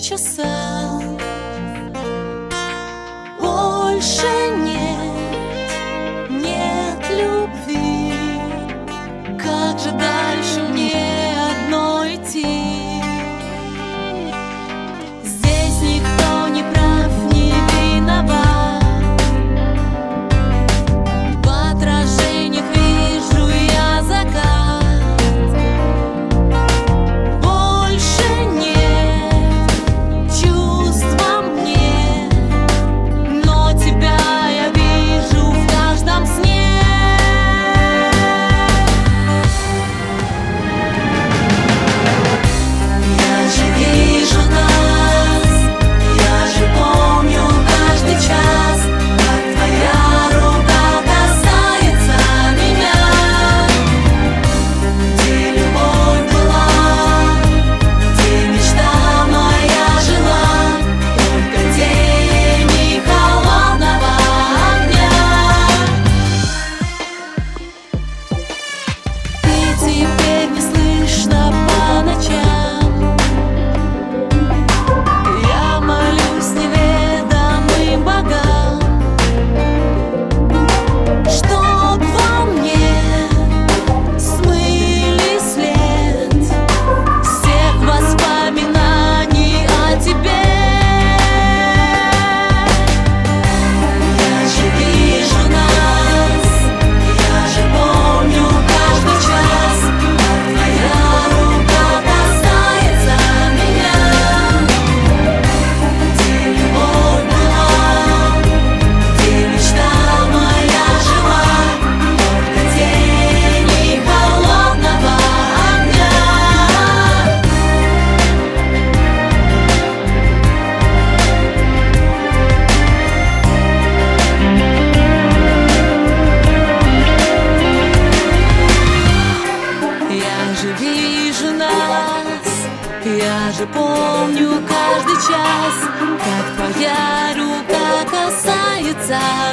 часа. Больше нет любви. Как же дальше мне одной идти? Здесь никто не прав, не виноват. В отражениях вижу я закат. Больше нет чувства мне, но тебя я вижу в каждом сне. Я же вижу нас, я же помню каждый час, как твоя рука касается меня. Где любовь была, где мечта моя жила, только тени холодного огня. И теперь не слышно по ночам. Я молюсь неведомым богам, чтоб во мне смыли след всех воспоминаний о тебе. Я же вижу нас, я же помню каждый час, как твоя рука касается меня. Где любовь была, где мечта моя жила, только тени холодного огня. Я же вижу нас, я же помню каждый час, как твоя рука касается